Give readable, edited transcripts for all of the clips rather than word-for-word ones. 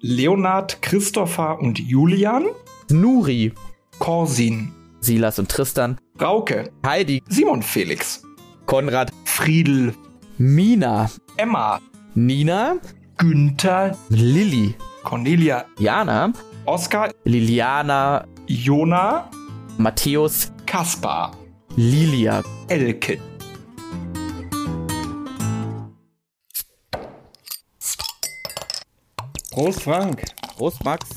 Leonard, Christopher und Julian. Nuri. Corsin. Silas und Tristan. Frauke. Heidi. Simon Felix. Konrad. Friedel. Mina. Emma. Nina. Günther. Lilly. Cornelia. Jana. Oskar. Liliana. Jona. Matthäus. Kaspar. Lilia. Elke. Prost, Frank. Prost, Max.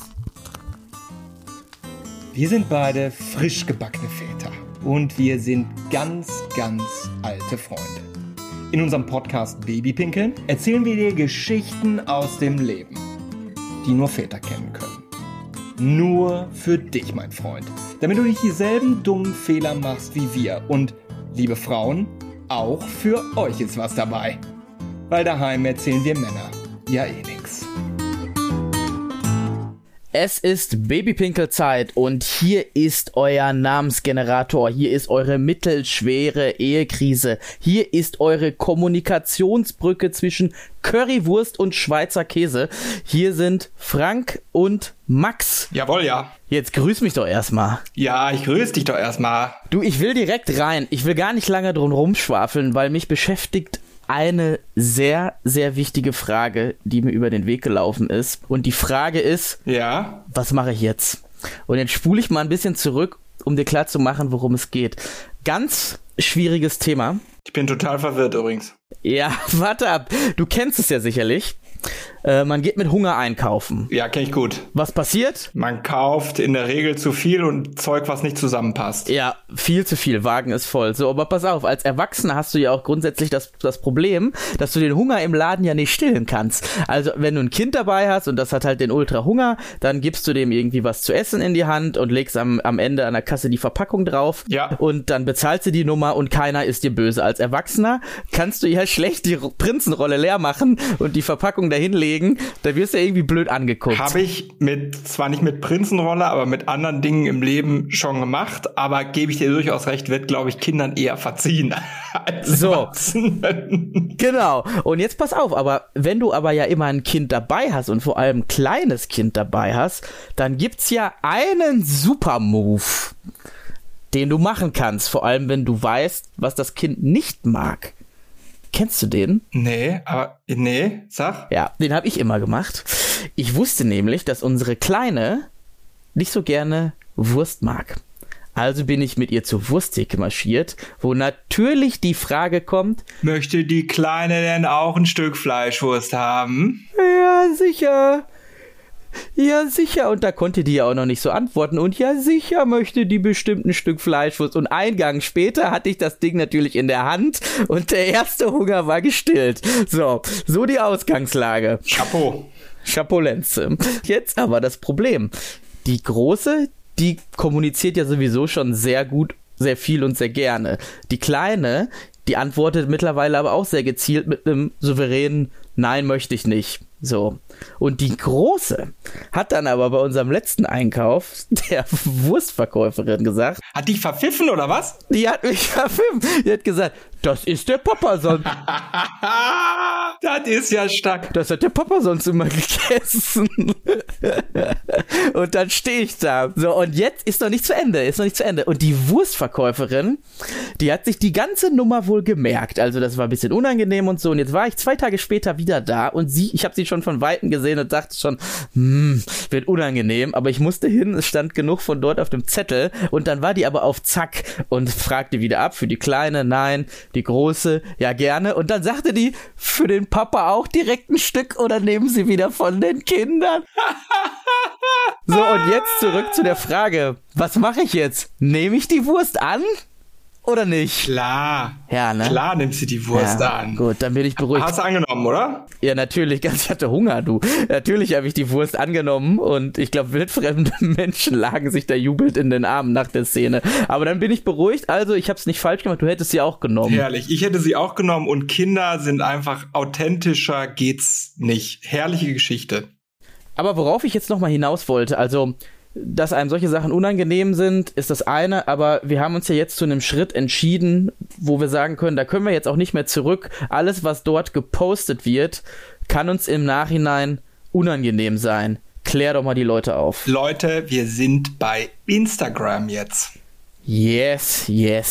Wir sind beide frisch gebackene Väter. Und wir sind ganz, ganz alte Freunde. In unserem Podcast Babypinkeln erzählen wir dir Geschichten aus dem Leben, die nur Väter kennen können. Nur für dich, mein Freund. Damit du nicht dieselben dummen Fehler machst wie wir. Und, liebe Frauen, auch für euch ist was dabei. Weil daheim erzählen wir Männer ja eh nix. Es ist Babypinkelzeit und hier ist euer Namensgenerator, hier ist eure mittelschwere Ehekrise, hier ist eure Kommunikationsbrücke zwischen Currywurst und Schweizer Käse. Hier sind Frank und Max. Jawohl, ja. Jetzt grüß mich doch erstmal. Ja, ich grüße dich doch erstmal. Du, ich will direkt rein. Ich will gar nicht lange drum rumschwafeln, weil mich beschäftigt eine sehr, sehr wichtige Frage, die mir über den Weg gelaufen ist. Und die Frage ist, ja, was mache ich jetzt? Und jetzt spule ich mal ein bisschen zurück, um dir klar zu machen, worum es geht. Ganz schwieriges Thema. Ich bin total verwirrt übrigens. Ja, warte ab. Du kennst es ja sicherlich. Man geht mit Hunger einkaufen. Ja, kenn ich gut. Was passiert? Man kauft in der Regel zu viel und Zeug, was nicht zusammenpasst. Ja, viel zu viel. Wagen ist voll. So, aber pass auf, als Erwachsener hast du ja auch grundsätzlich das Problem, dass du den Hunger im Laden ja nicht stillen kannst. Also, wenn du ein Kind dabei hast und das hat halt den Ultra-Hunger, dann gibst du dem irgendwie was zu essen in die Hand und legst am Ende an der Kasse die Verpackung drauf. Ja. Und dann bezahlst du die Nummer und keiner ist dir böse. Als Erwachsener kannst du ja schlecht die Prinzenrolle leer machen und die Verpackung dahin legen. Da wirst du ja irgendwie blöd angeguckt. Habe ich zwar nicht mit Prinzenrolle, aber mit anderen Dingen im Leben schon gemacht, aber gebe ich dir durchaus recht, wird, glaube ich, Kindern eher verziehen als so. Erwachsenen. Genau. Und jetzt pass auf, aber wenn du aber ja immer ein Kind dabei hast und vor allem ein kleines Kind dabei hast, dann gibt's ja einen Super-Move, den du machen kannst, vor allem wenn du weißt, was das Kind nicht mag. Kennst du den? Nee, sag. Ja, den habe ich immer gemacht. Ich wusste nämlich, dass unsere Kleine nicht so gerne Wurst mag. Also bin ich mit ihr zur Wursttheke marschiert, wo natürlich die Frage kommt: Möchte die Kleine denn auch ein Stück Fleischwurst haben? Ja, sicher. Ja, sicher. Und da konnte die ja auch noch nicht so antworten. Und ja, sicher möchte die bestimmt ein Stück Fleischwurst. Und einen Gang später hatte ich das Ding natürlich in der Hand und der erste Hunger war gestillt. So die Ausgangslage. Chapeau Lenze. Jetzt aber das Problem. Die Große, die kommuniziert ja sowieso schon sehr gut, sehr viel und sehr gerne. Die Kleine, die antwortet mittlerweile aber auch sehr gezielt mit einem souveränen Nein, möchte ich nicht. So. Und die Große hat dann aber bei unserem letzten Einkauf der Wurstverkäuferin gesagt: Hat dich verpfiffen oder was? Die hat mich verpfiffen. Die hat gesagt, das ist der Papa sonst. Das ist ja stark. Das hat der Papa sonst immer gegessen. Und dann stehe ich da. So, und jetzt ist noch nicht zu Ende. Und die Wurstverkäuferin, die hat sich die ganze Nummer wohl gemerkt. Also das war ein bisschen unangenehm und so. Und jetzt war ich 2 Tage später wieder da und ich habe sie schon von Weitem gesehen und dachte schon, wird unangenehm. Aber ich musste hin, es stand genug von dort auf dem Zettel. Und dann war die aber auf Zack und fragte wieder ab. Für die Kleine, nein. Die Große, ja gerne. Und dann sagte die, für den Papa auch direkt ein Stück oder nehmen Sie wieder von den Kindern? So, und jetzt zurück zu der Frage, was mache ich jetzt? Nehme ich die Wurst an oder nicht? Klar. Ja, ne? Klar nimmst du die Wurst an. Gut, dann bin ich beruhigt. Hast du angenommen, oder? Ja, natürlich. Ich hatte Hunger, du. Natürlich habe ich die Wurst angenommen und ich glaube, wildfremde Menschen lagen sich da jubelnd in den Armen nach der Szene. Aber dann bin ich beruhigt. Also, ich habe es nicht falsch gemacht. Du hättest sie auch genommen. Herrlich. Ich hätte sie auch genommen und Kinder sind einfach authentischer geht's nicht. Herrliche Geschichte. Aber worauf ich jetzt nochmal hinaus wollte, also, dass einem solche Sachen unangenehm sind, ist das eine, aber wir haben uns ja jetzt zu einem Schritt entschieden, wo wir sagen können, da können wir jetzt auch nicht mehr zurück. Alles, was dort gepostet wird, kann uns im Nachhinein unangenehm sein. Klär doch mal die Leute auf. Leute, wir sind bei Instagram jetzt. Yes.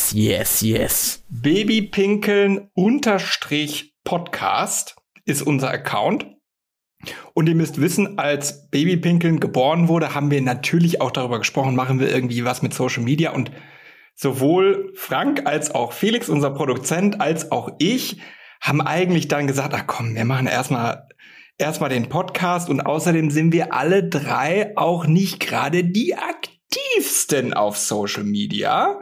Babypinkeln_Podcast ist unser Account. Und ihr müsst wissen, als Babypinkeln geboren wurde, haben wir natürlich auch darüber gesprochen, machen wir irgendwie was mit Social Media. Und sowohl Frank als auch Felix, unser Produzent, als auch ich haben eigentlich dann gesagt, ach komm, wir machen erstmal den Podcast. Und außerdem sind wir alle drei auch nicht gerade die aktivsten auf Social Media.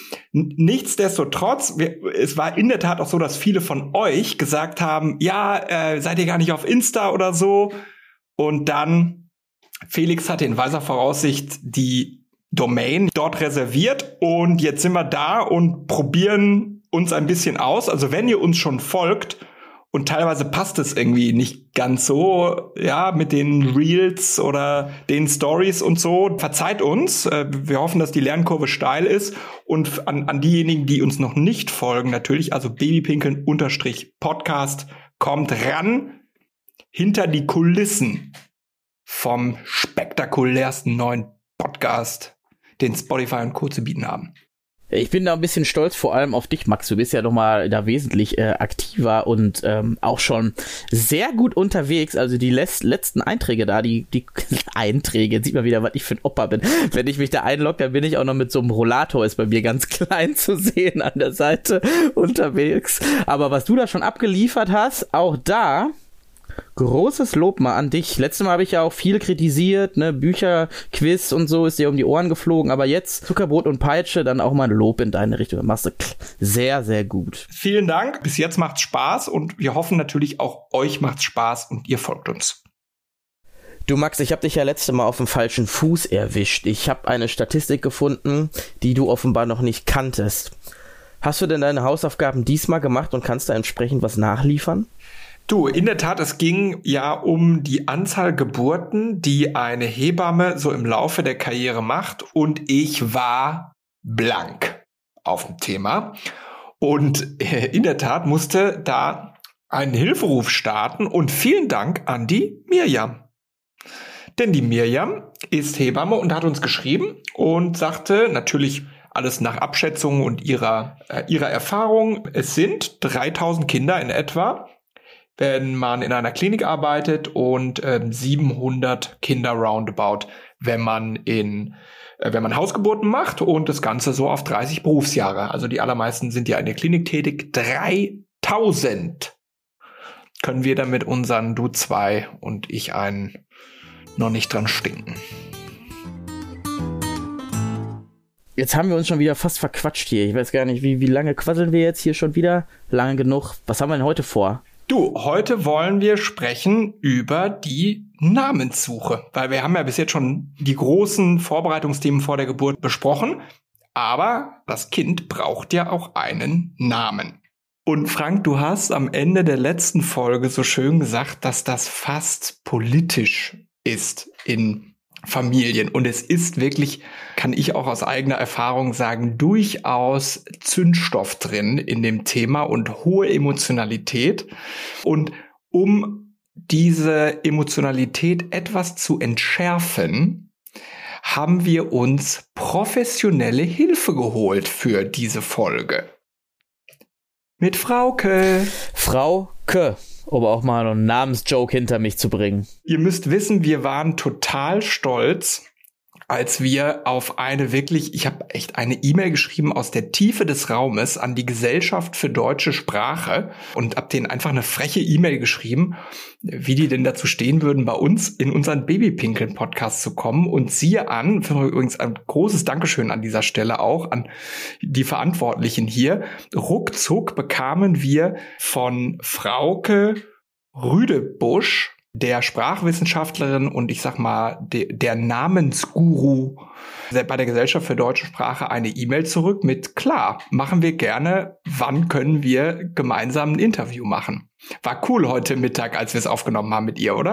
Nichtsdestotrotz, es war in der Tat auch so, dass viele von euch gesagt haben, ja, seid ihr gar nicht auf Insta oder so? Und dann, Felix hatte in weiser Voraussicht die Domain dort reserviert und jetzt sind wir da und probieren uns ein bisschen aus. Also wenn ihr uns schon folgt, und teilweise passt es irgendwie nicht ganz so, ja, mit den Reels oder den Stories und so. Verzeiht uns. Wir hoffen, dass die Lernkurve steil ist. Und an diejenigen, die uns noch nicht folgen, natürlich, also Babypinkeln_Podcast, kommt ran hinter die Kulissen vom spektakulärsten neuen Podcast, den Spotify und Co. zu bieten haben. Ich bin da ein bisschen stolz, vor allem auf dich, Max. Du bist ja doch mal da wesentlich aktiver und auch schon sehr gut unterwegs. Also die letzten Einträge da, die Einträge, jetzt sieht man wieder, was ich für ein Opa bin. Wenn ich mich da einlogge, dann bin ich auch noch mit so einem Rollator, ist bei mir ganz klein zu sehen an der Seite unterwegs. Aber was du da schon abgeliefert hast, auch da großes Lob mal an dich. Letztes Mal habe ich ja auch viel kritisiert, ne, Bücher, Quiz und so ist dir um die Ohren geflogen, aber jetzt Zuckerbrot und Peitsche, dann auch mal ein Lob in deine Richtung. Machst du sehr, sehr gut. Vielen Dank. Bis jetzt macht's Spaß und wir hoffen natürlich auch euch macht's Spaß und ihr folgt uns. Du Max, ich habe dich ja letztes Mal auf dem falschen Fuß erwischt. Ich habe eine Statistik gefunden, die du offenbar noch nicht kanntest. Hast du denn deine Hausaufgaben diesmal gemacht und kannst da entsprechend was nachliefern? Du, in der Tat, es ging ja um die Anzahl Geburten, die eine Hebamme so im Laufe der Karriere macht. Und ich war blank auf dem Thema. Und in der Tat musste da ein Hilferuf starten. Und vielen Dank an die Mirjam. Denn die Mirjam ist Hebamme und hat uns geschrieben und sagte natürlich alles nach Abschätzung und ihrer Erfahrung. Es sind 3000 Kinder in etwa, wenn man in einer Klinik arbeitet und 700 Kinder roundabout, wenn man Hausgeburten macht und das Ganze so auf 30 Berufsjahre. Also die allermeisten sind ja in der Klinik tätig. 3000 können wir dann mit unseren Du 2 und ich einen noch nicht dran stinken. Jetzt haben wir uns schon wieder fast verquatscht hier. Ich weiß gar nicht, wie lange quasseln wir jetzt hier schon wieder? Lange genug. Was haben wir denn heute vor? Du, heute wollen wir sprechen über die Namenssuche, weil wir haben ja bis jetzt schon die großen Vorbereitungsthemen vor der Geburt besprochen, aber das Kind braucht ja auch einen Namen. Und Frank, du hast am Ende der letzten Folge so schön gesagt, dass das fast politisch ist in Familien. Und es ist wirklich, kann ich auch aus eigener Erfahrung sagen, durchaus Zündstoff drin in dem Thema und hohe Emotionalität. Und um diese Emotionalität etwas zu entschärfen, haben wir uns professionelle Hilfe geholt für diese Folge. Mit Frauke. Frauke. Um auch mal einen Namensjoke hinter mich zu bringen. Ihr müsst wissen, wir waren total stolz, als wir auf ich habe echt eine E-Mail geschrieben aus der Tiefe des Raumes an die Gesellschaft für deutsche Sprache und hab denen einfach eine freche E-Mail geschrieben, wie die denn dazu stehen würden, bei uns in unseren Babypinkeln-Podcast zu kommen. Und siehe an, übrigens ein großes Dankeschön an dieser Stelle auch an die Verantwortlichen hier. Ruckzuck bekamen wir von Frauke Rüdebusch, der Sprachwissenschaftlerin und ich sag mal der Namensguru bei der Gesellschaft für deutsche Sprache eine E-Mail zurück mit: Klar, machen wir gerne, wann können wir gemeinsam ein Interview machen? War cool heute Mittag, als wir es aufgenommen haben mit ihr, oder?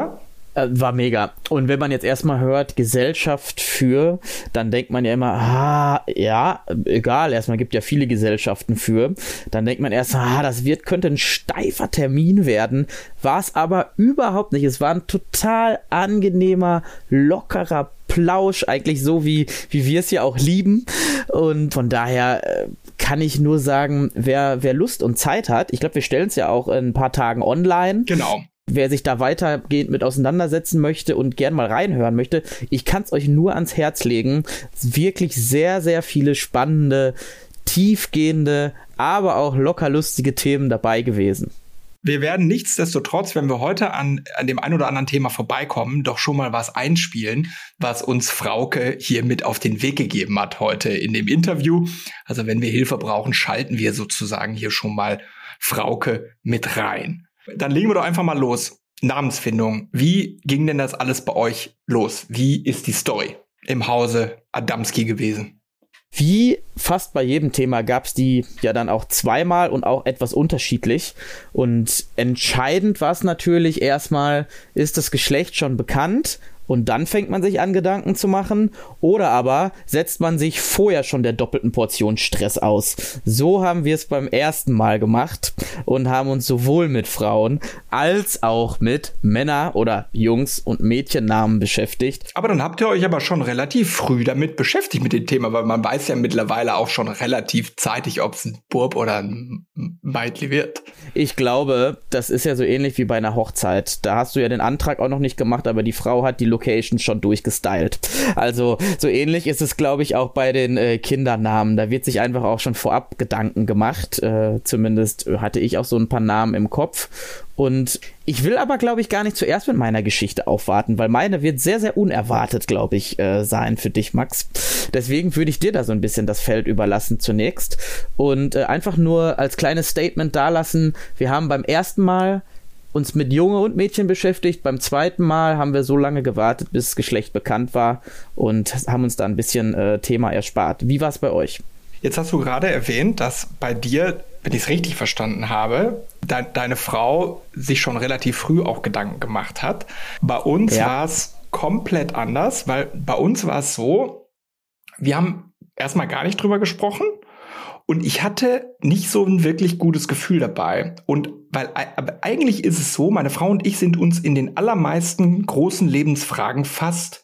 War mega. Und wenn man jetzt erstmal hört, Gesellschaft für, dann denkt man ja immer, ja, egal, erstmal gibt ja viele Gesellschaften für. Dann denkt man erst, könnte ein steifer Termin werden. War es aber überhaupt nicht. Es war ein total angenehmer, lockerer Plausch, eigentlich so, wie wir es ja auch lieben. Und von daher kann ich nur sagen, wer Lust und Zeit hat, ich glaube, wir stellen es ja auch in ein paar Tagen online. Genau. Wer sich da weitergehend mit auseinandersetzen möchte und gern mal reinhören möchte, ich kann es euch nur ans Herz legen. Wirklich sehr, sehr viele spannende, tiefgehende, aber auch locker lustige Themen dabei gewesen. Wir werden nichtsdestotrotz, wenn wir heute an dem ein oder anderen Thema vorbeikommen, doch schon mal was einspielen, was uns Frauke hier mit auf den Weg gegeben hat heute in dem Interview. Also wenn wir Hilfe brauchen, schalten wir sozusagen hier schon mal Frauke mit rein. Dann legen wir doch einfach mal los. Namensfindung. Wie ging denn das alles bei euch los? Wie ist die Story im Hause Adamski gewesen? Wie fast bei jedem Thema gab es die ja dann auch zweimal und auch etwas unterschiedlich. Und entscheidend war es natürlich erstmal, ist das Geschlecht schon bekannt? Und dann fängt man sich an, Gedanken zu machen. Oder aber setzt man sich vorher schon der doppelten Portion Stress aus. So haben wir es beim ersten Mal gemacht und haben uns sowohl mit Frauen als auch mit Männer- oder Jungs- und Mädchennamen beschäftigt. Aber dann habt ihr euch aber schon relativ früh damit beschäftigt mit dem Thema, weil man weiß ja mittlerweile auch schon relativ zeitig, ob es ein Bub oder ein Mädchen wird. Ich glaube, das ist ja so ähnlich wie bei einer Hochzeit. Da hast du ja den Antrag auch noch nicht gemacht, aber die Frau hat die Location schon durchgestylt. Also so ähnlich ist es, glaube ich, auch bei den Kindernamen. Da wird sich einfach auch schon vorab Gedanken gemacht. Zumindest hatte ich auch so ein paar Namen im Kopf. Und ich will aber, glaube ich, gar nicht zuerst mit meiner Geschichte aufwarten, weil meine wird sehr, sehr unerwartet, glaube ich, sein für dich, Max. Deswegen würde ich dir da so ein bisschen das Feld überlassen zunächst und einfach nur als kleines Statement dalassen, wir haben beim ersten Mal uns mit Junge und Mädchen beschäftigt, beim zweiten Mal haben wir so lange gewartet, bis das Geschlecht bekannt war und haben uns da ein bisschen Thema erspart. Wie war es bei euch? Jetzt hast du gerade erwähnt, dass bei dir, wenn ich es richtig verstanden habe, deine Frau sich schon relativ früh auch Gedanken gemacht hat. Bei uns war es komplett anders, weil bei uns war es so, wir haben erstmal gar nicht drüber gesprochen und ich hatte nicht so ein wirklich gutes Gefühl dabei. Und aber eigentlich ist es so, meine Frau und ich sind uns in den allermeisten großen Lebensfragen fast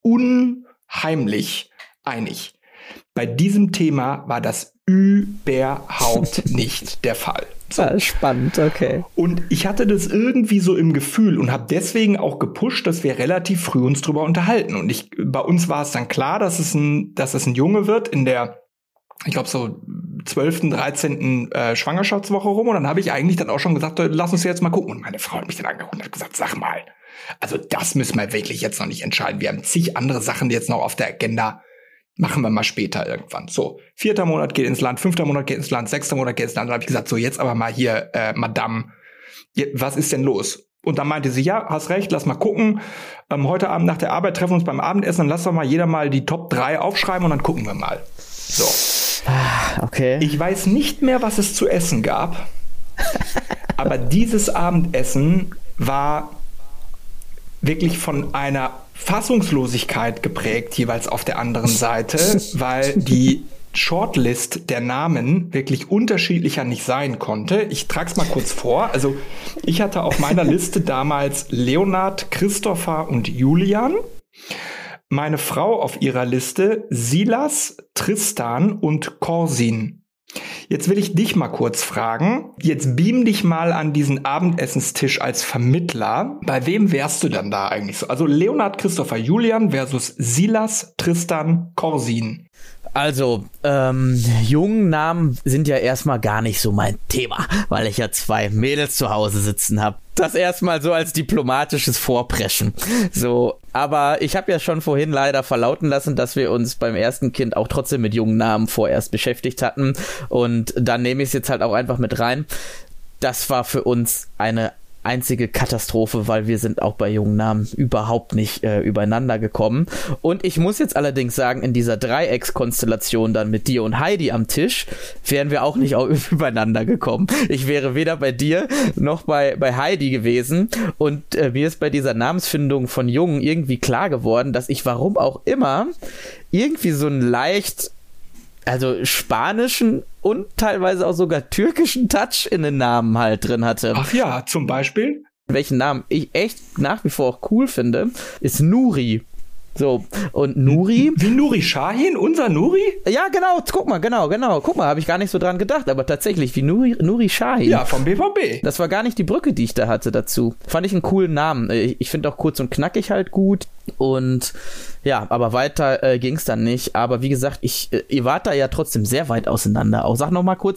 unheimlich einig. Bei diesem Thema war das überhaupt nicht der Fall. So. Spannend, okay. Und ich hatte das irgendwie so im Gefühl und habe deswegen auch gepusht, dass wir relativ früh uns drüber unterhalten. Und bei uns war es dann klar, dass es ein Junge wird in der, ich glaube so 12., 13. Schwangerschaftswoche rum. Und dann habe ich eigentlich dann auch schon gesagt, lass uns jetzt mal gucken. Und meine Frau hat mich dann angeguckt und hat gesagt, sag mal, also das müssen wir wirklich jetzt noch nicht entscheiden. Wir haben zig andere Sachen jetzt noch auf der Agenda. Machen wir mal später irgendwann. So, 4. Monat geht ins Land, 5. Monat geht ins Land, 6. Monat geht ins Land. Dann habe ich gesagt, so jetzt aber mal hier, Madame, was ist denn los? Und dann meinte sie, ja, hast recht, lass mal gucken. Heute Abend nach der Arbeit treffen wir uns beim Abendessen, dann lass doch mal jeder mal die Top 3 aufschreiben und dann gucken wir mal. So. Okay. Ich weiß nicht mehr, was es zu essen gab, aber dieses Abendessen war wirklich von einer Fassungslosigkeit geprägt, jeweils auf der anderen Seite, weil die Shortlist der Namen wirklich unterschiedlicher nicht sein konnte. Ich trage es mal kurz vor. Also ich hatte auf meiner Liste damals Leonard, Christopher und Julian. Meine Frau auf ihrer Liste Silas, Tristan und Corsin. Jetzt will ich dich mal kurz fragen. Jetzt beam dich mal an diesen Abendessenstisch als Vermittler. Bei wem wärst du dann da eigentlich so? Also Leonard, Christopher, Julian versus Silas, Tristan, Corsin. Also, jungen Namen sind ja erstmal gar nicht so mein Thema, weil ich ja 2 Mädels zu Hause sitzen habe. Das erstmal so als diplomatisches Vorpreschen. So, aber ich habe ja schon vorhin leider verlauten lassen, dass wir uns beim ersten Kind auch trotzdem mit jungen Namen vorerst beschäftigt hatten. Und dann nehme ich es jetzt halt auch einfach mit rein. Das war für uns eine einzige Katastrophe, weil wir sind auch bei jungen Namen überhaupt nicht übereinander gekommen. Und ich muss jetzt allerdings sagen, in dieser Dreieckskonstellation dann mit dir und Heidi am Tisch, wären wir auch nicht übereinander gekommen. Ich wäre weder bei dir noch bei Heidi gewesen. Und mir ist bei dieser Namensfindung von Jungen irgendwie klar geworden, dass ich, warum auch immer, irgendwie so einen leicht, also spanischen und teilweise auch sogar türkischen Touch in den Namen halt drin hatte. Ach ja, zum Beispiel? Welchen Namen ich echt nach wie vor auch cool finde, ist Nuri. So, und Nuri... Wie Nuri Sahin? Unser Nuri? Ja, genau, guck mal, habe ich gar nicht so dran gedacht, aber tatsächlich, wie Nuri Sahin. Ja, vom BVB. Das war gar nicht die Brücke, die ich da hatte dazu. Fand ich einen coolen Namen. Ich finde auch kurz und knackig halt gut und ja, aber weiter ging's dann nicht. Aber wie gesagt, ihr wart da ja trotzdem sehr weit auseinander. Auch sag noch mal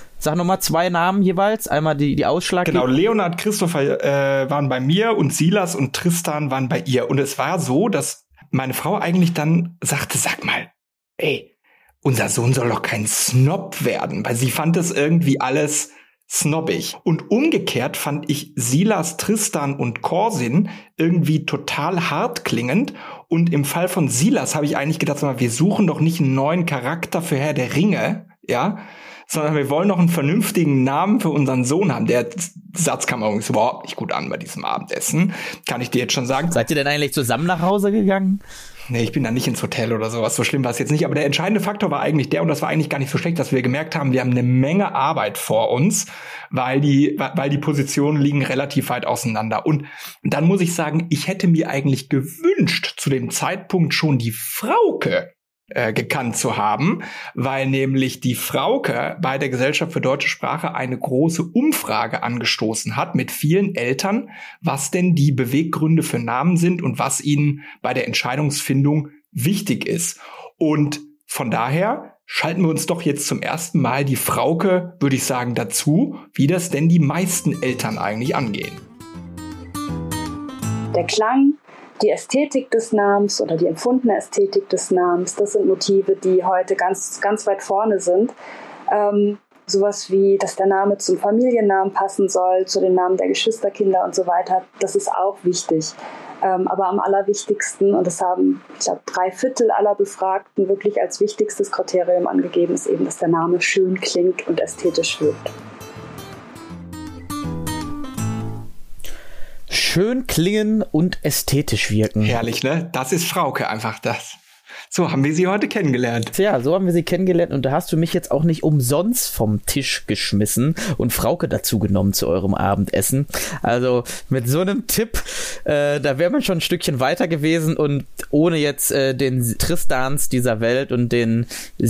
2 Namen jeweils, einmal die Ausschlag. Genau, Leonard, Christopher waren bei mir und Silas und Tristan waren bei ihr. Und es war so, dass meine Frau eigentlich dann sagte, sag mal, ey, unser Sohn soll doch kein Snob werden, weil sie fand das irgendwie alles snobbig. Und umgekehrt fand ich Silas, Tristan und Corsin irgendwie total hart klingend. Und im Fall von Silas habe ich eigentlich gedacht, sag mal, wir suchen doch nicht einen neuen Charakter für Herr der Ringe, ja, sondern wir wollen noch einen vernünftigen Namen für unseren Sohn haben. Der Satz kam übrigens überhaupt nicht gut an bei diesem Abendessen, kann ich dir jetzt schon sagen. Seid ihr denn eigentlich zusammen nach Hause gegangen? Nee, ich bin da nicht ins Hotel oder sowas, so schlimm war es jetzt nicht. Aber der entscheidende Faktor war eigentlich der, und das war eigentlich gar nicht so schlecht, dass wir gemerkt haben, wir haben eine Menge Arbeit vor uns, weil die Positionen liegen relativ weit auseinander. Und dann muss ich sagen, ich hätte mir eigentlich gewünscht, zu dem Zeitpunkt schon die Frauke gekannt zu haben, weil nämlich die Frauke bei der Gesellschaft für deutsche Sprache eine große Umfrage angestoßen hat mit vielen Eltern, was denn die Beweggründe für Namen sind und was ihnen bei der Entscheidungsfindung wichtig ist. Und von daher schalten wir uns doch jetzt zum ersten Mal die Frauke, würde ich sagen, dazu, wie das denn die meisten Eltern eigentlich angehen. Der Klang, die Ästhetik des Namens oder die empfundene Ästhetik des Namens, das sind Motive, die heute ganz, ganz weit vorne sind. Sowas wie, dass der Name zum Familiennamen passen soll, zu den Namen der Geschwisterkinder und so weiter, das ist auch wichtig. Aber am allerwichtigsten, und das haben, ich glaube, 3/4 aller Befragten wirklich als wichtigstes Kriterium angegeben, ist eben, dass der Name schön klingt und ästhetisch wirkt. Schön klingen und ästhetisch wirken. Herrlich, ne? Das ist Frauke einfach das. So haben wir sie heute kennengelernt. Tja, so haben wir sie kennengelernt und da hast du mich jetzt auch nicht umsonst vom Tisch geschmissen und Frauke dazu genommen zu eurem Abendessen. Also mit so einem Tipp, da wäre man schon ein Stückchen weiter gewesen und ohne jetzt den Tristans dieser Welt und den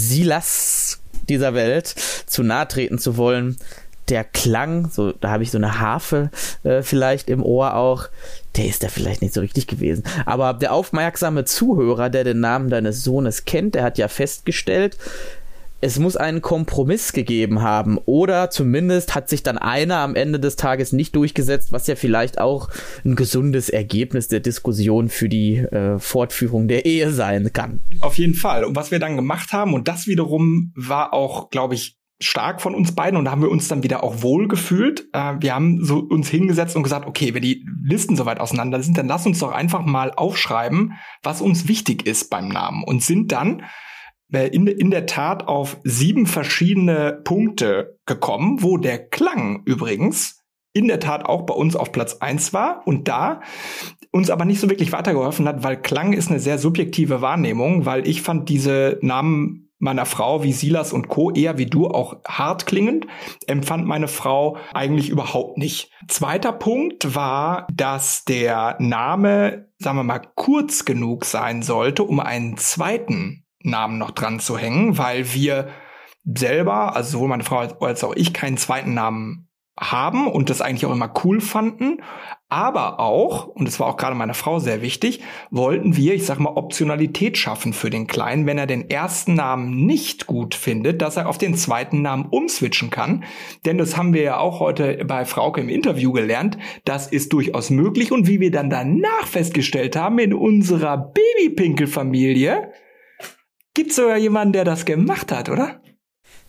Silas dieser Welt zu nahe treten zu wollen, der Klang, so, da habe ich so eine Harfe vielleicht im Ohr auch, der ist da vielleicht nicht so richtig gewesen. Aber der aufmerksame Zuhörer, der den Namen deines Sohnes kennt, der hat ja festgestellt, es muss einen Kompromiss gegeben haben. Oder zumindest hat sich dann einer am Ende des Tages nicht durchgesetzt, was ja vielleicht auch ein gesundes Ergebnis der Diskussion für die Fortführung der Ehe sein kann. Auf jeden Fall. Und was wir dann gemacht haben, und das wiederum war auch, glaube ich, stark von uns beiden und da haben wir uns dann wieder auch wohl gefühlt. Wir haben so uns hingesetzt und gesagt, okay, wenn die Listen so weit auseinander sind, dann lass uns doch einfach mal aufschreiben, was uns wichtig ist beim Namen und sind dann in der Tat auf 7 verschiedene Punkte gekommen, wo der Klang übrigens in der Tat auch bei uns auf Platz 1 war und da uns aber nicht so wirklich weitergeholfen hat, weil Klang ist eine sehr subjektive Wahrnehmung, weil ich fand diese Namen meiner Frau wie Silas und Co. eher wie du auch hart klingend, empfand meine Frau eigentlich überhaupt nicht. Zweiter Punkt war, dass der Name, sagen wir mal, kurz genug sein sollte, um einen zweiten Namen noch dran zu hängen, weil wir selber, also sowohl meine Frau als auch ich, keinen zweiten Namen haben und das eigentlich auch immer cool fanden. Aber auch, und das war auch gerade meiner Frau sehr wichtig, wollten wir, ich sag mal, Optionalität schaffen für den Kleinen, wenn er den ersten Namen nicht gut findet, dass er auf den zweiten Namen umswitchen kann. Denn das haben wir ja auch heute bei Frauke im Interview gelernt. Das ist durchaus möglich. Und wie wir dann danach festgestellt haben, in unserer Babypinkel-Familie gibt's sogar jemanden, der das gemacht hat, oder?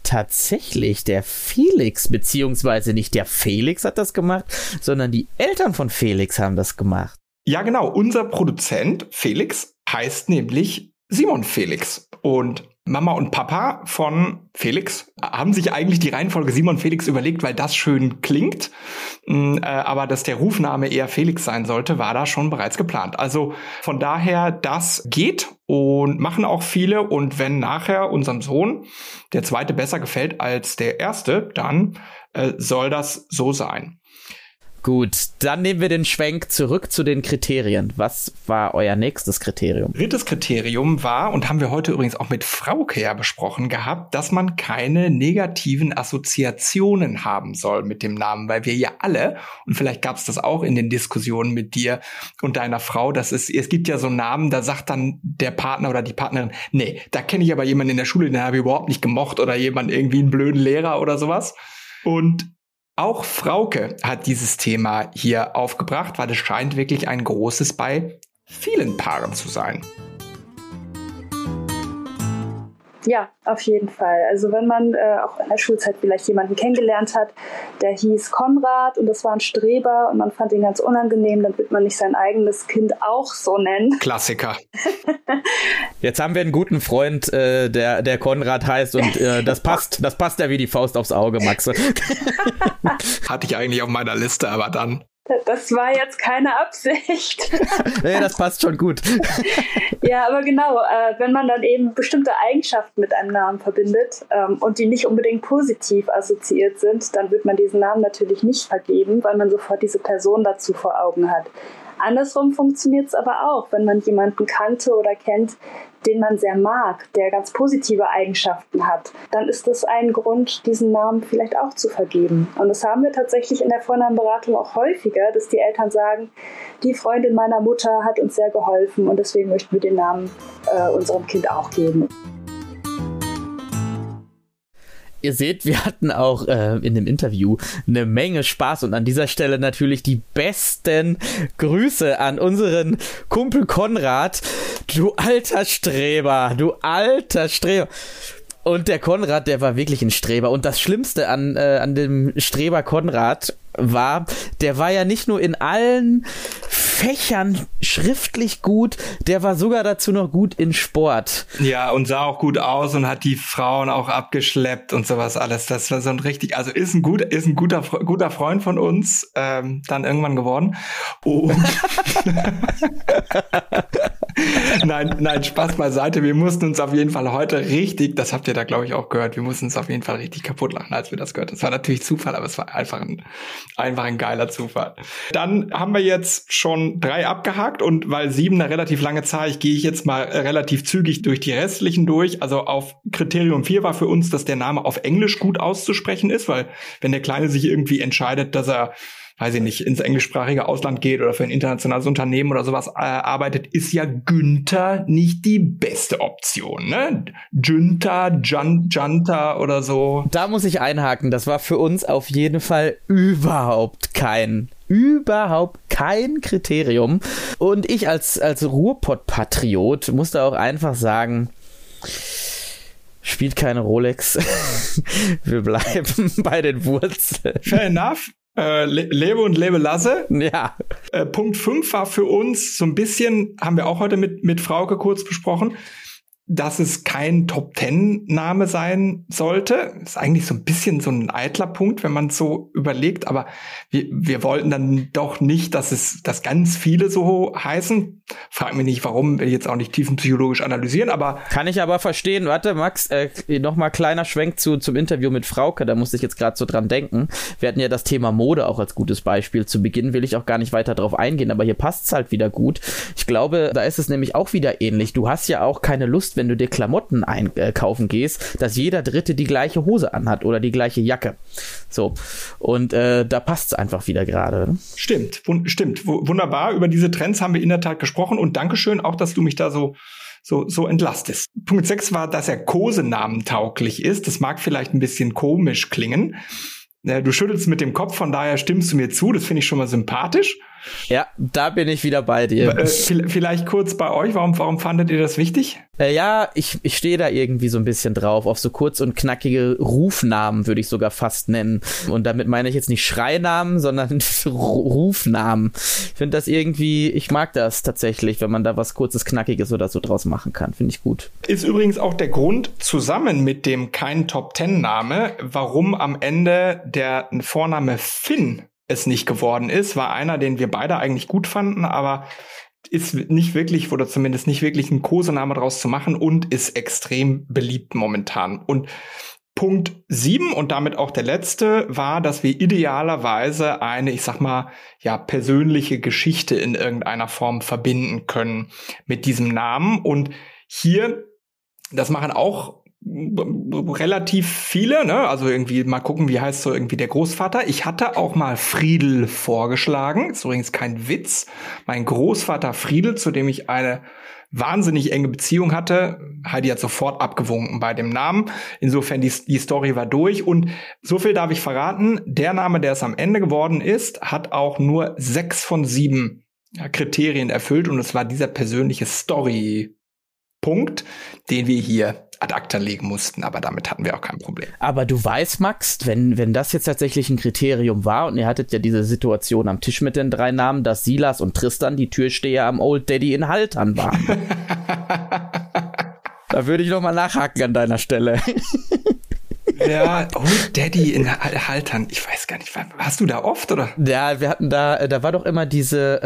tatsächlich der Felix, beziehungsweise nicht der Felix hat das gemacht, sondern die Eltern von Felix haben das gemacht. Ja, genau. Unser Produzent Felix heißt nämlich Simon Felix. Und Mama und Papa von Felix haben sich eigentlich die Reihenfolge Simon Felix überlegt, weil das schön klingt. Aber dass der Rufname eher Felix sein sollte, war da schon bereits geplant. Also von daher, das geht und machen auch viele. Und wenn nachher unserem Sohn der zweite besser gefällt als der erste, dann soll das so sein. Gut, dann nehmen wir den Schwenk zurück zu den Kriterien. Was war euer nächstes Kriterium? Drittes Kriterium war, und haben wir heute übrigens auch mit Frauke ja besprochen gehabt, dass man keine negativen Assoziationen haben soll mit dem Namen, weil wir ja alle, und vielleicht gab es das auch in den Diskussionen mit dir und deiner Frau, es gibt ja so Namen, da sagt dann der Partner oder die Partnerin, nee, da kenne ich aber jemanden in der Schule, den habe ich überhaupt nicht gemocht, oder jemanden irgendwie einen blöden Lehrer oder sowas. Und auch Frauke hat dieses Thema hier aufgebracht, weil es scheint wirklich ein großes bei vielen Paaren zu sein. Ja, auf jeden Fall. Also wenn man auch in der Schulzeit vielleicht jemanden kennengelernt hat, der hieß Konrad und das war ein Streber und man fand ihn ganz unangenehm, dann wird man nicht sein eigenes Kind auch so nennen. Klassiker. Jetzt haben wir einen guten Freund, der Konrad heißt und das passt ja wie die Faust aufs Auge, Maxe. Hatte ich eigentlich auf meiner Liste, aber dann... Das war jetzt keine Absicht. Nee, das passt schon gut. Ja, aber genau, wenn man dann eben bestimmte Eigenschaften mit einem Namen verbindet und die nicht unbedingt positiv assoziiert sind, dann wird man diesen Namen natürlich nicht vergeben, weil man sofort diese Person dazu vor Augen hat. Andersrum funktioniert es aber auch, wenn man jemanden kannte oder kennt, den man sehr mag, der ganz positive Eigenschaften hat, dann ist das ein Grund, diesen Namen vielleicht auch zu vergeben. Und das haben wir tatsächlich in der Vornamenberatung auch häufiger, dass die Eltern sagen, die Freundin meiner Mutter hat uns sehr geholfen und deswegen möchten wir den Namen unserem Kind auch geben. Ihr seht, wir hatten auch in dem Interview eine Menge Spaß und an dieser Stelle natürlich die besten Grüße an unseren Kumpel Konrad. Du alter Streber. Und der Konrad, der war wirklich ein Streber. Und das Schlimmste an dem Streber Konrad war, der war ja nicht nur in allen Fächern schriftlich gut, der war sogar dazu noch gut in Sport. Ja, und sah auch gut aus und hat die Frauen auch abgeschleppt und sowas alles. Das war so ein richtig, also ist ein guter Freund von uns, dann irgendwann geworden. Oh. Nein, Spaß beiseite. Wir mussten uns auf jeden Fall heute richtig, das habt ihr da glaube ich auch gehört, wir mussten uns auf jeden Fall richtig kaputt lachen, als wir das gehört haben. Das war natürlich Zufall, aber es war einfach ein geiler Zufall. Dann haben wir jetzt schon 3 abgehakt und weil 7 eine relativ lange Zahl, gehe ich jetzt mal relativ zügig durch die restlichen durch. Also auf Kriterium 4 war für uns, dass der Name auf Englisch gut auszusprechen ist, weil wenn der Kleine sich irgendwie entscheidet, dass er, weiß ich nicht, ins englischsprachige Ausland geht oder für ein internationales Unternehmen oder sowas arbeitet, ist ja Günther nicht die beste Option, ne? Günther, Janta oder so. Da muss ich einhaken, das war für uns auf jeden Fall überhaupt kein Kriterium. Und ich als Ruhrpott-Patriot musste auch einfach sagen, spielt keine Rolex. Wir bleiben bei den Wurzeln. Fair enough. Lebe und lebe lasse. Ja. Punkt 5 war für uns so ein bisschen, haben wir auch heute mit Frauke kurz besprochen, dass es kein Top-10-Name sein sollte. Ist eigentlich so ein bisschen so ein eitler Punkt, wenn man es so überlegt. Aber wir wollten dann doch nicht, dass ganz viele so heißen. Frag mich nicht, warum, will ich jetzt auch nicht tiefenpsychologisch analysieren, aber... Kann ich aber verstehen. Warte, Max, nochmal kleiner Schwenk zum Interview mit Frauke. Da musste ich jetzt gerade so dran denken. Wir hatten ja das Thema Mode auch als gutes Beispiel. Zu Beginn will ich auch gar nicht weiter drauf eingehen, aber hier passt es halt wieder gut. Ich glaube, da ist es nämlich auch wieder ähnlich. Du hast ja auch keine Lust, wenn du dir Klamotten einkaufen gehst, dass jeder Dritte die gleiche Hose anhat oder die gleiche Jacke. So. Und da passt es einfach wieder gerade. Stimmt. Wunderbar. Über diese Trends haben wir in der Tat gesprochen und Dankeschön auch, dass du mich da so entlastest. Punkt 6 war, dass er Kosenamen tauglich ist. Das mag vielleicht ein bisschen komisch klingen. Du schüttelst mit dem Kopf, von daher stimmst du mir zu. Das finde ich schon mal sympathisch. Ja, da bin ich wieder bei dir. Vielleicht kurz bei euch, warum fandet ihr das wichtig? Ja, ich stehe da irgendwie so ein bisschen drauf, auf so kurz und knackige Rufnamen, würde ich sogar fast nennen. Und damit meine ich jetzt nicht Schreinamen, sondern Rufnamen. Ich finde das irgendwie, ich mag das tatsächlich, wenn man da was Kurzes, Knackiges oder so draus machen kann. Finde ich gut. Ist übrigens auch der Grund, zusammen mit dem kein Top-10-Name, warum am Ende der Vorname Finn es nicht geworden ist, war einer, den wir beide eigentlich gut fanden, aber ist nicht wirklich, oder zumindest nicht wirklich ein Kosename draus zu machen und ist extrem beliebt momentan. Und Punkt 7 und damit auch der letzte war, dass wir idealerweise eine, ich sag mal, ja, persönliche Geschichte in irgendeiner Form verbinden können mit diesem Namen. Und hier, das machen auch relativ viele, ne? Also irgendwie mal gucken, wie heißt so irgendwie der Großvater. Ich hatte auch mal Friedel vorgeschlagen. Ist übrigens kein Witz. Mein Großvater Friedel, zu dem ich eine wahnsinnig enge Beziehung hatte. Heidi hat sofort abgewunken bei dem Namen. Insofern die Story war durch. Und so viel darf ich verraten. Der Name, der es am Ende geworden ist, hat auch nur 6 von 7 Kriterien erfüllt. Und es war dieser persönliche Story-Punkt, den wir hier ad acta legen mussten, aber damit hatten wir auch kein Problem. Aber du weißt, Max, wenn das jetzt tatsächlich ein Kriterium war und ihr hattet ja diese Situation am Tisch mit den 3 Namen, dass Silas und Tristan die Türsteher am Old Daddy in Haltern waren. Da würde ich noch mal nachhaken an deiner Stelle. Ja, Old Daddy in Haltern. Ich weiß gar nicht, warst du da oft, oder? Ja, wir hatten da war doch immer diese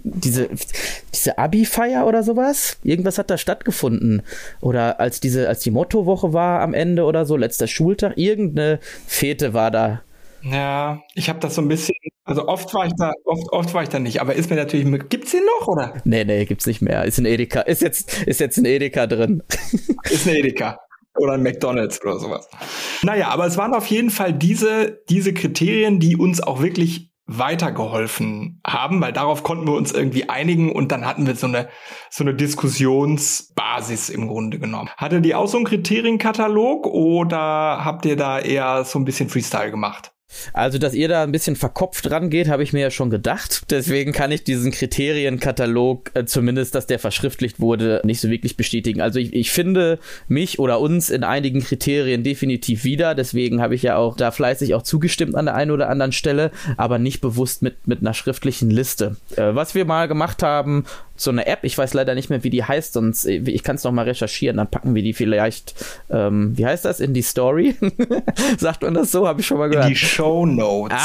Abi-Feier oder sowas. Irgendwas hat da stattgefunden. Oder als die Mottowoche war am Ende oder so, letzter Schultag, irgendeine Fete war da. Ja, ich habe das so ein bisschen, also oft war ich da nicht, aber ist mir natürlich, gibt's den noch, oder? Nee, gibt's nicht mehr. Ist ein Edeka, ist jetzt ein Edeka drin. Ist ein Edeka. Oder ein McDonald's oder sowas. Naja, aber es waren auf jeden Fall diese Kriterien, die uns auch wirklich weitergeholfen haben, weil darauf konnten wir uns irgendwie einigen und dann hatten wir so eine Diskussionsbasis im Grunde genommen. Hattet ihr auch so einen Kriterienkatalog oder habt ihr da eher so ein bisschen Freestyle gemacht? Also, dass ihr da ein bisschen verkopft rangeht, habe ich mir ja schon gedacht. Deswegen kann ich diesen Kriterienkatalog, zumindest, dass der verschriftlicht wurde, nicht so wirklich bestätigen. Also ich finde mich oder uns in einigen Kriterien definitiv wieder. Deswegen habe ich ja auch da fleißig auch zugestimmt an der einen oder anderen Stelle, aber nicht bewusst mit einer schriftlichen Liste. Was wir mal gemacht haben, so eine App, ich weiß leider nicht mehr, wie die heißt, sonst, ich kann es noch mal recherchieren, dann packen wir die vielleicht, wie heißt das, in die Story? Sagt man das so? Habe ich schon mal gehört. In die Shownotes.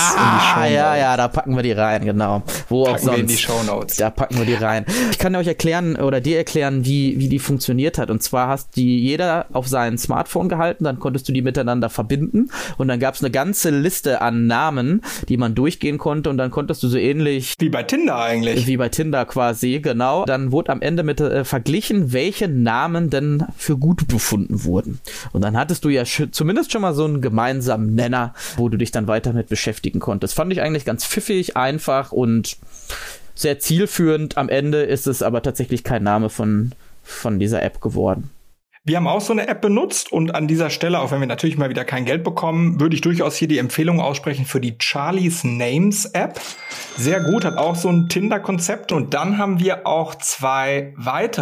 Ja, da packen wir die rein, genau. Wo auch sonst. Wir in die Shownotes. Da packen wir die rein. Ich kann euch erklären oder dir erklären, wie die funktioniert hat. Und zwar hast die jeder auf sein Smartphone gehalten, dann konntest du die miteinander verbinden und dann gab es eine ganze Liste an Namen, die man durchgehen konnte und dann konntest du so ähnlich wie bei Tinder eigentlich. Wie bei Tinder quasi, genau. Dann wurde am Ende mit verglichen, welche Namen denn für gut befunden wurden. Und dann hattest du ja zumindest schon mal so einen gemeinsamen Nenner, wo du dich dann weiter mit beschäftigen konntest. Fand ich eigentlich ganz pfiffig, einfach und sehr zielführend. Am Ende ist es aber tatsächlich kein Name von dieser App geworden. Wir haben auch so eine App benutzt und an dieser Stelle, auch wenn wir natürlich mal wieder kein Geld bekommen, würde ich durchaus hier die Empfehlung aussprechen für die Charlie's Names App. Sehr gut, hat auch so ein Tinder-Konzept und dann haben wir auch noch zwei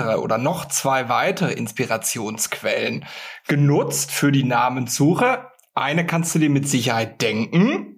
weitere Inspirationsquellen genutzt für die Namenssuche. Eine kannst du dir mit Sicherheit denken.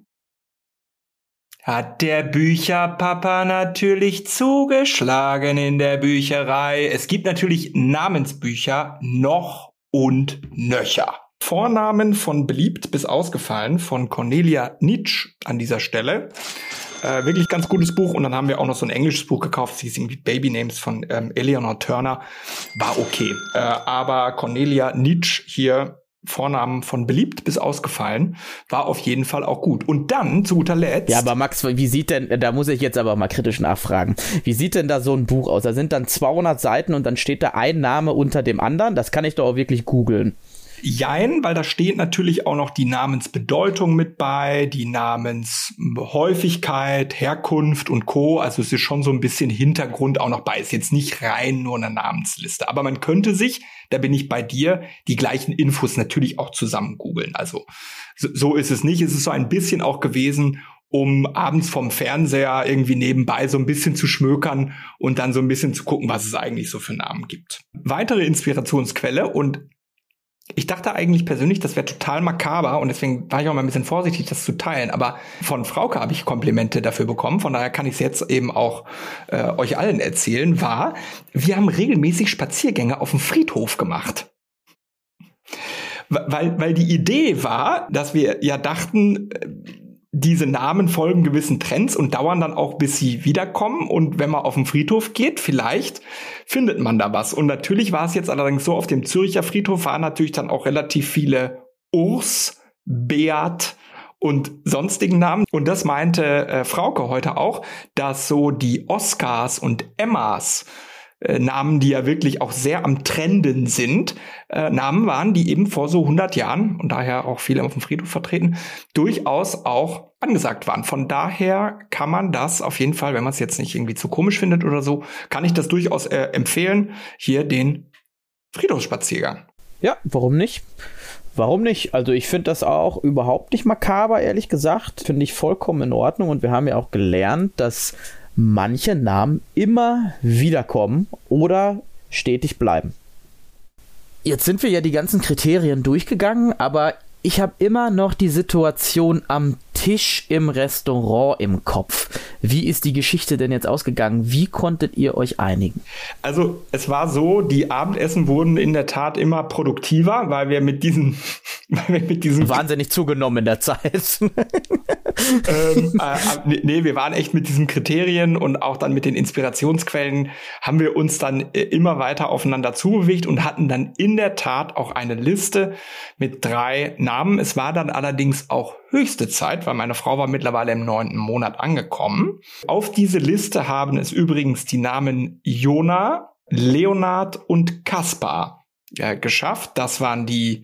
Hat der Bücherpapa natürlich zugeschlagen in der Bücherei. Es gibt natürlich Namensbücher noch und nöcher. Vornamen von beliebt bis ausgefallen von Cornelia Nitsch an dieser Stelle. Wirklich ganz gutes Buch. Und dann haben wir auch noch so ein englisches Buch gekauft. Das hieß irgendwie Baby Names von Eleanor Turner. War okay. Aber Cornelia Nitsch hier, Vornamen von beliebt bis ausgefallen, war auf jeden Fall auch gut. Und dann, zu guter Letzt... Ja, aber Max, wie sieht denn, da muss ich jetzt aber mal kritisch nachfragen, wie sieht denn da so ein Buch aus? Da sind dann 200 Seiten und dann steht da ein Name unter dem anderen? Das kann ich doch auch wirklich googeln. Jein, weil da steht natürlich auch noch die Namensbedeutung mit bei, die Namenshäufigkeit, Herkunft und Co. Also es ist schon so ein bisschen Hintergrund auch noch bei. Ist jetzt nicht rein nur eine Namensliste. Aber man könnte sich, da bin ich bei dir, die gleichen Infos natürlich auch zusammen googeln. Also so ist es nicht. Es ist so ein bisschen auch gewesen, um abends vom Fernseher irgendwie nebenbei so ein bisschen zu schmökern und dann so ein bisschen zu gucken, was es eigentlich so für Namen gibt. Weitere Inspirationsquelle, und ich dachte eigentlich persönlich, das wäre total makaber und deswegen war ich auch mal ein bisschen vorsichtig, das zu teilen. Aber von Frauke habe ich Komplimente dafür bekommen, von daher kann ich es jetzt eben auch euch allen erzählen, wir haben regelmäßig Spaziergänge auf dem Friedhof gemacht. Weil die Idee war, dass wir ja dachten, diese Namen folgen gewissen Trends und dauern dann auch, bis sie wiederkommen. Und wenn man auf den Friedhof geht, vielleicht findet man da was. Und natürlich war es jetzt allerdings so, auf dem Züricher Friedhof waren natürlich dann auch relativ viele Urs, Beat und sonstigen Namen. Und das meinte Frauke heute auch, dass so die Oscars und Emmas, Namen, die ja wirklich auch sehr am Trenden sind, Namen waren, die eben vor so 100 Jahren, und daher auch viele auf dem Friedhof vertreten, durchaus auch angesagt waren. Von daher kann man das auf jeden Fall, wenn man es jetzt nicht irgendwie zu komisch findet oder so, kann ich das durchaus empfehlen, hier den Friedhofsspaziergang. Ja, warum nicht? Warum nicht? Also ich finde das auch überhaupt nicht makaber, ehrlich gesagt. Finde ich vollkommen in Ordnung und wir haben ja auch gelernt, dass manche Namen immer wiederkommen oder stetig bleiben. Jetzt sind wir ja die ganzen Kriterien durchgegangen, aber ich habe immer noch die Situation am Tisch im Restaurant im Kopf. Wie ist die Geschichte denn jetzt ausgegangen? Wie konntet ihr euch einigen? Also es war so, die Abendessen wurden in der Tat immer produktiver, weil wir mit diesen wahnsinnig zugenommen in der Zeit. Nee, wir waren echt mit diesen Kriterien und auch dann mit den Inspirationsquellen haben wir uns dann immer weiter aufeinander zubewegt und hatten dann in der Tat auch eine Liste mit 3 Namen. Es war dann allerdings auch höchste Zeit, weil meine Frau war mittlerweile im 9. Monat angekommen. Auf diese Liste haben es übrigens die Namen Jona, Leonard und Kaspar geschafft. Das waren die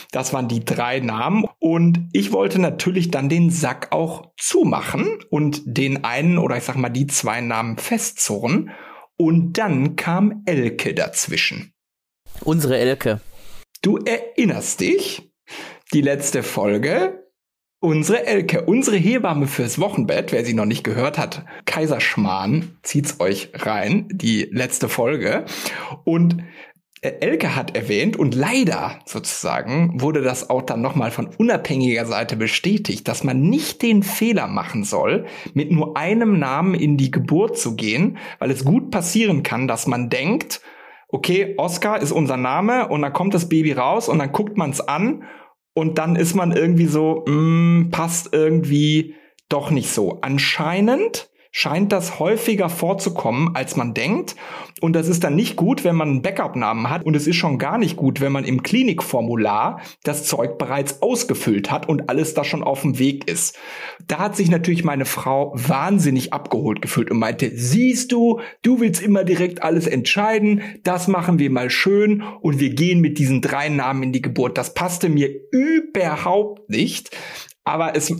3 Namen. Und ich wollte natürlich dann den Sack auch zumachen und den einen oder ich sag mal die 2 Namen festzurren. Und dann kam Elke dazwischen. Unsere Elke. Du erinnerst dich, die letzte Folge, unsere Elke, unsere Hebamme fürs Wochenbett, wer sie noch nicht gehört hat, Kaiserschmarrn, zieht's euch rein, die letzte Folge. Und Elke hat erwähnt, und leider sozusagen wurde das auch dann nochmal von unabhängiger Seite bestätigt, dass man nicht den Fehler machen soll, mit nur einem Namen in die Geburt zu gehen, weil es gut passieren kann, dass man denkt, okay, Oskar ist unser Name und dann kommt das Baby raus und dann guckt man es an und dann ist man irgendwie so, passt irgendwie doch nicht so. Anscheinend scheint das häufiger vorzukommen, als man denkt. Und das ist dann nicht gut, wenn man einen Backup-Namen hat. Und es ist schon gar nicht gut, wenn man im Klinikformular das Zeug bereits ausgefüllt hat und alles da schon auf dem Weg ist. Da hat sich natürlich meine Frau wahnsinnig abgeholt gefühlt und meinte, siehst du, du willst immer direkt alles entscheiden. Das machen wir mal schön und wir gehen mit diesen 3 Namen in die Geburt. Das passte mir überhaupt nicht. Aber es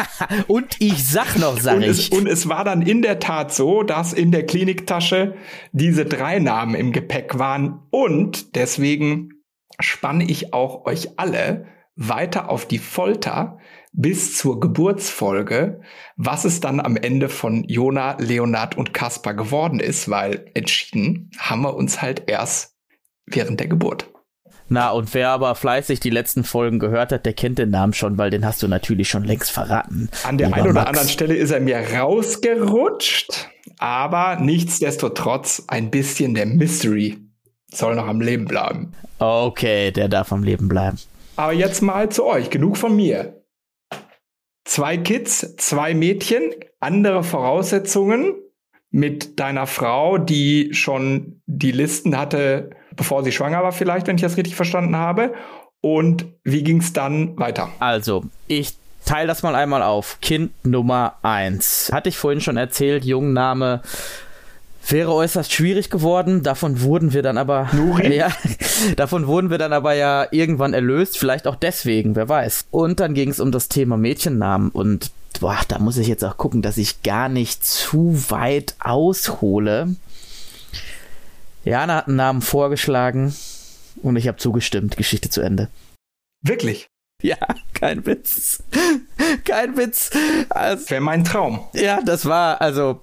und ich sag noch, und es war dann in der Tat so, dass in der Kliniktasche diese 3 Namen im Gepäck waren und deswegen spanne ich auch euch alle weiter auf die Folter bis zur Geburtsfolge, was es dann am Ende von Jona, Leonard und Kaspar geworden ist, weil entschieden haben wir uns halt erst während der Geburt. Na, und wer aber fleißig die letzten Folgen gehört hat, der kennt den Namen schon, weil den hast du natürlich schon längst verraten. An der einen oder anderen Stelle ist er mir rausgerutscht, aber nichtsdestotrotz ein bisschen der Mystery soll noch am Leben bleiben. Okay, der darf am Leben bleiben. Aber jetzt mal zu euch, genug von mir. 2 Kids, 2 Mädchen, andere Voraussetzungen mit deiner Frau, die schon die Listen hatte, bevor sie schwanger war vielleicht, wenn ich das richtig verstanden habe. Und wie ging es dann weiter? Also, ich teile das mal einmal auf. Kind Nummer 1. Hatte ich vorhin schon erzählt, Jungenname wäre äußerst schwierig geworden. Davon wurden wir dann aber ja irgendwann erlöst. Vielleicht auch deswegen, wer weiß. Und dann ging es um das Thema Mädchennamen. Und da muss ich jetzt auch gucken, dass ich gar nicht zu weit aushole. Jana hat einen Namen vorgeschlagen und ich habe zugestimmt. Geschichte zu Ende. Wirklich? Ja, kein Witz. Kein Witz. Das wäre mein Traum. Ja, das war, also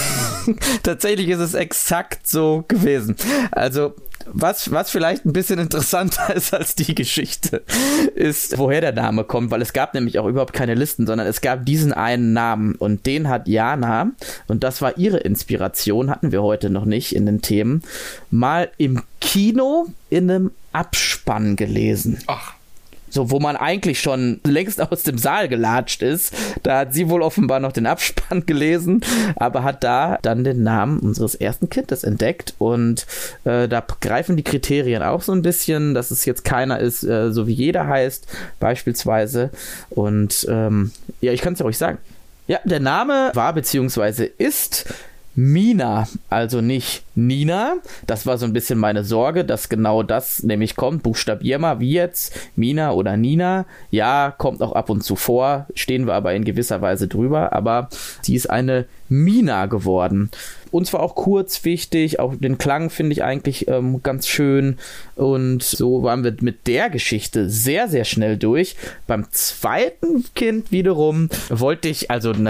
tatsächlich ist es exakt so gewesen. Also was vielleicht ein bisschen interessanter ist als die Geschichte, ist, woher der Name kommt, weil es gab nämlich auch überhaupt keine Listen, sondern es gab diesen einen Namen und den hat Jana, und das war ihre Inspiration, hatten wir heute noch nicht in den Themen, mal im Kino in einem Abspann gelesen. Ach. So, wo man eigentlich schon längst aus dem Saal gelatscht ist. Da hat sie wohl offenbar noch den Abspann gelesen, aber hat da dann den Namen unseres ersten Kindes entdeckt. Und da greifen die Kriterien auch so ein bisschen, dass es jetzt keiner ist, so wie jeder heißt, beispielsweise. Und ja, ich kann es ja euch sagen. Ja, der Name war beziehungsweise ist Mina, also nicht Nina. Das war so ein bisschen meine Sorge, dass genau das nämlich kommt. Buchstabier mal, wie jetzt, Mina oder Nina. Ja, kommt auch ab und zu vor, stehen wir aber in gewisser Weise drüber, aber sie ist eine Mina geworden. Und zwar auch kurz, wichtig, auch den Klang finde ich eigentlich ganz schön. Und so waren wir mit der Geschichte sehr, sehr schnell durch. Beim zweiten Kind wiederum wollte ich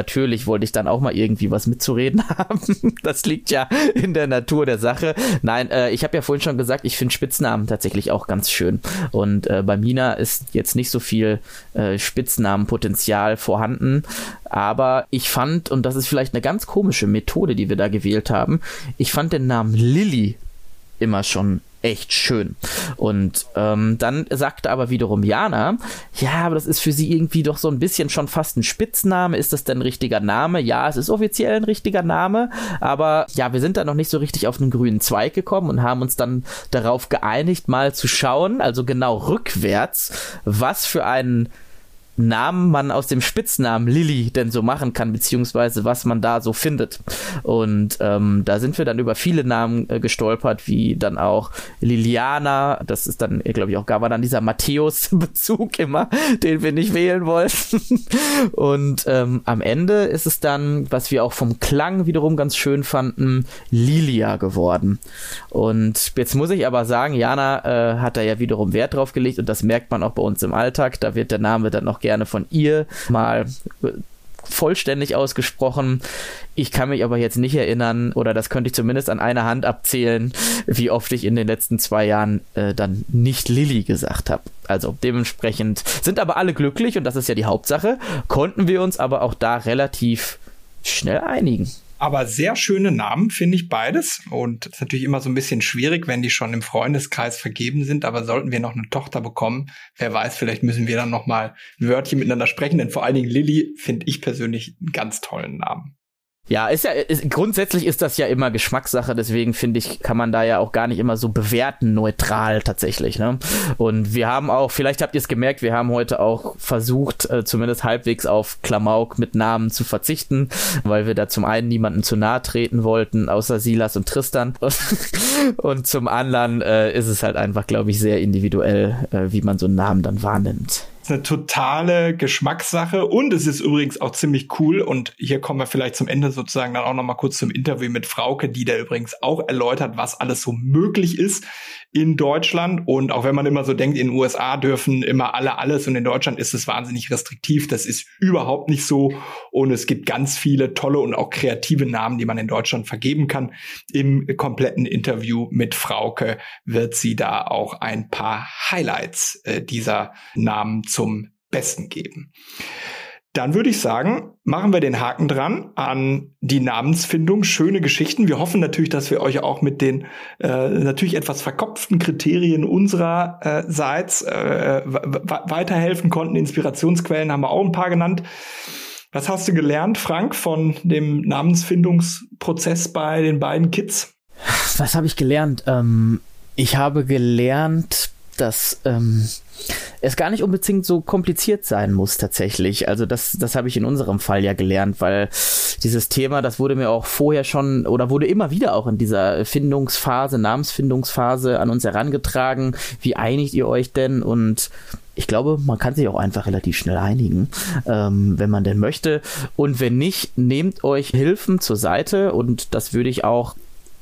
dann auch mal irgendwie was mitzureden haben. Das liegt ja in der Natur der Sache. Nein, ich habe ja vorhin schon gesagt, ich finde Spitznamen tatsächlich auch ganz schön. Und bei Mina ist jetzt nicht so viel Spitznamenpotenzial vorhanden. Aber ich fand, und das ist vielleicht eine ganz komische Methode, die wir da gewählt haben, ich fand den Namen Lilly immer schon echt schön. Und dann sagte aber wiederum Jana, ja, aber das ist für sie irgendwie doch so ein bisschen schon fast ein Spitzname. Ist das denn ein richtiger Name? Ja, es ist offiziell ein richtiger Name, aber ja, wir sind da noch nicht so richtig auf einen grünen Zweig gekommen und haben uns dann darauf geeinigt, mal zu schauen, also genau rückwärts, was für einen Namen man aus dem Spitznamen Lilly denn so machen kann, beziehungsweise was man da so findet. Und da sind wir dann über viele Namen gestolpert, wie dann auch Liliana, das ist dann, glaube ich, auch war dann dieser Matthäus-Bezug immer, den wir nicht wählen wollten. Und am Ende ist es dann, was wir auch vom Klang wiederum ganz schön fanden, Lilia geworden. Und jetzt muss ich aber sagen, Jana hat da ja wiederum Wert drauf gelegt und das merkt man auch bei uns im Alltag, da wird der Name dann noch gerne von ihr mal vollständig ausgesprochen. Ich kann mich aber jetzt nicht erinnern, oder das könnte ich zumindest an einer Hand abzählen, wie oft ich in den letzten 2 Jahren dann nicht Lilly gesagt habe. Also dementsprechend sind aber alle glücklich und das ist ja die Hauptsache, konnten wir uns aber auch da relativ schnell einigen. Aber sehr schöne Namen, finde ich beides. Und es ist natürlich immer so ein bisschen schwierig, wenn die schon im Freundeskreis vergeben sind. Aber sollten wir noch eine Tochter bekommen, wer weiß, vielleicht müssen wir dann noch mal ein Wörtchen miteinander sprechen. Denn vor allen Dingen Lilly finde ich persönlich einen ganz tollen Namen. Ja, grundsätzlich ist das ja immer Geschmackssache, deswegen finde ich, kann man da ja auch gar nicht immer so bewerten, neutral tatsächlich, ne? Und wir haben auch, vielleicht habt ihr es gemerkt, wir haben heute auch versucht, zumindest halbwegs auf Klamauk mit Namen zu verzichten, weil wir da zum einen niemandem zu nahe treten wollten, außer Silas und Tristan. Und zum anderen ist es halt einfach, glaube ich, sehr individuell, wie man so einen Namen dann wahrnimmt. Das ist eine totale Geschmackssache und es ist übrigens auch ziemlich cool und hier kommen wir vielleicht zum Ende sozusagen dann auch noch mal kurz zum Interview mit Frauke, die da übrigens auch erläutert, was alles so möglich ist in Deutschland und auch wenn man immer so denkt, in den USA dürfen immer alle alles und in Deutschland ist es wahnsinnig restriktiv, das ist überhaupt nicht so und es gibt ganz viele tolle und auch kreative Namen, die man in Deutschland vergeben kann. Im kompletten Interview mit Frauke wird sie da auch ein paar Highlights dieser Namen zum Besten geben. Dann würde ich sagen, machen wir den Haken dran an die Namensfindung. Schöne Geschichten. Wir hoffen natürlich, dass wir euch auch mit den natürlich etwas verkopften Kriterien unsererseits weiterhelfen konnten. Inspirationsquellen haben wir auch ein paar genannt. Was hast du gelernt, Frank, von dem Namensfindungsprozess bei den beiden Kids? Was habe ich gelernt? Ich habe gelernt, dass es gar nicht unbedingt so kompliziert sein muss tatsächlich. Also das habe ich in unserem Fall ja gelernt, weil dieses Thema, das wurde mir auch vorher schon oder wurde immer wieder auch in dieser Namensfindungsphase an uns herangetragen. Wie einigt ihr euch denn? Und ich glaube, man kann sich auch einfach relativ schnell einigen, wenn man denn möchte. Und wenn nicht, nehmt euch Hilfen zur Seite und das würde ich auch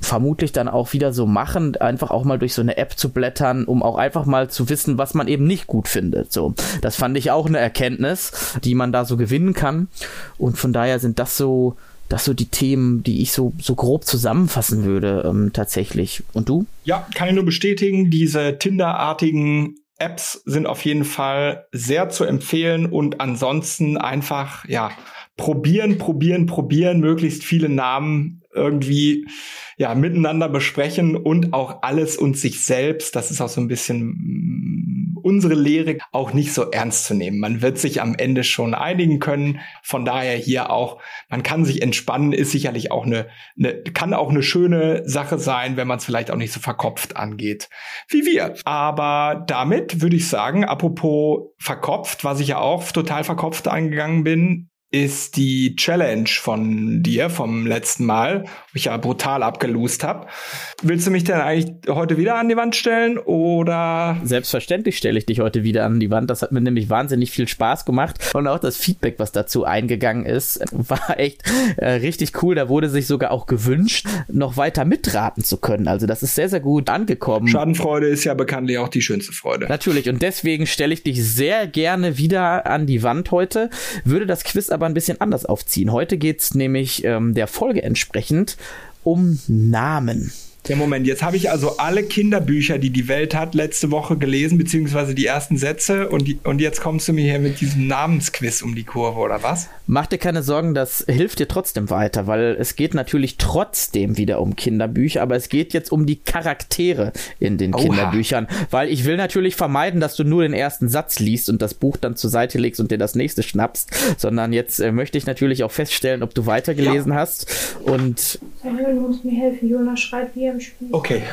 vermutlich dann auch wieder so machen, einfach auch mal durch so eine App zu blättern, um auch einfach mal zu wissen, was man eben nicht gut findet. So, das fand ich auch eine Erkenntnis, die man da so gewinnen kann. Und von daher sind das so die Themen, die ich so grob zusammenfassen würde, tatsächlich. Und du? Ja, kann ich nur bestätigen. Diese Tinder-artigen Apps sind auf jeden Fall sehr zu empfehlen und ansonsten einfach, ja, probieren, möglichst viele Namen irgendwie, ja, miteinander besprechen und auch alles und sich selbst, das ist auch so ein bisschen unsere Lehre, auch nicht so ernst zu nehmen. Man wird sich am Ende schon einigen können. Von daher hier auch, man kann sich entspannen, ist sicherlich auch kann auch eine schöne Sache sein, wenn man es vielleicht auch nicht so verkopft angeht wie wir. Aber damit würde ich sagen, apropos verkopft, was ich ja auch total verkopft angegangen bin, ist die Challenge von dir vom letzten Mal, wo ich ja brutal abgelost habe. Willst du mich denn eigentlich heute wieder an die Wand stellen oder? Selbstverständlich stelle ich dich heute wieder an die Wand. Das hat mir nämlich wahnsinnig viel Spaß gemacht und auch das Feedback, was dazu eingegangen ist, war echt richtig cool. Da wurde sich sogar auch gewünscht, noch weiter mitraten zu können. Also das ist sehr, sehr gut angekommen. Schadenfreude ist ja bekanntlich auch die schönste Freude. Natürlich, und deswegen stelle ich dich sehr gerne wieder an die Wand heute. Würde das Quiz aber ein bisschen anders aufziehen. Heute geht's nämlich der Folge entsprechend um Namen. Ja, Moment, jetzt habe ich also alle Kinderbücher, die die Welt hat, letzte Woche gelesen, beziehungsweise die ersten Sätze und jetzt kommst du mir hier mit diesem Namensquiz um die Kurve, oder was? Mach dir keine Sorgen, das hilft dir trotzdem weiter, weil es geht natürlich trotzdem wieder um Kinderbücher, aber es geht jetzt um die Charaktere in den Kinderbüchern, weil ich will natürlich vermeiden, dass du nur den ersten Satz liest und das Buch dann zur Seite legst und dir das nächste schnappst, sondern jetzt möchte ich natürlich auch feststellen, ob du weitergelesen hast und... Du musst mir helfen, Jonas schreit wie im Spiel. Okay,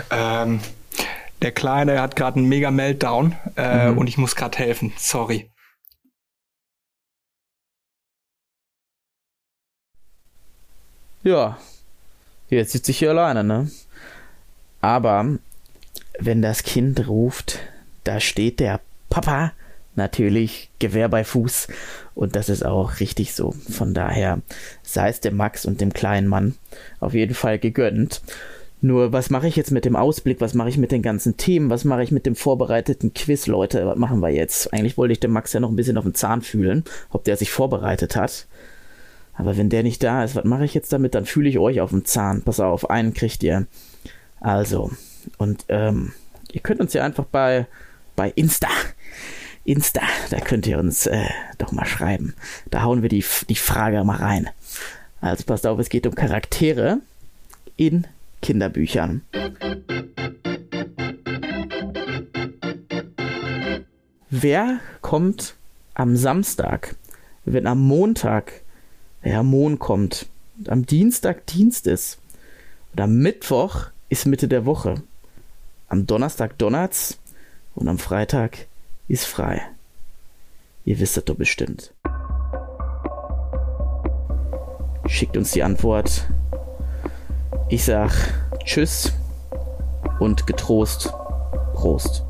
der Kleine hat gerade einen mega Meltdown und ich muss gerade helfen, sorry. Ja, jetzt sitze ich hier alleine, ne? Aber wenn das Kind ruft, da steht der Papa natürlich Gewehr bei Fuß und das ist auch richtig so. Von daher sei es dem Max und dem kleinen Mann auf jeden Fall gegönnt. Nur, was mache ich jetzt mit dem Ausblick? Was mache ich mit den ganzen Themen? Was mache ich mit dem vorbereiteten Quiz, Leute? Was machen wir jetzt? Eigentlich wollte ich dem Max ja noch ein bisschen auf den Zahn fühlen, ob der sich vorbereitet hat. Aber wenn der nicht da ist, was mache ich jetzt damit? Dann fühle ich euch auf den Zahn. Pass auf, einen kriegt ihr. Also, und ihr könnt uns ja einfach bei Insta, da könnt ihr uns doch mal schreiben. Da hauen wir die Frage mal rein. Also passt auf, es geht um Charaktere in Kinderbüchern. Wer kommt am Samstag, wenn am Montag der Mond kommt, und am Dienstag Dienst ist und am Mittwoch ist Mitte der Woche, am Donnerstag donnert's und am Freitag ist frei? Ihr wisst das doch bestimmt. Schickt uns die Antwort. Ich sag Tschüss und getrost Prost.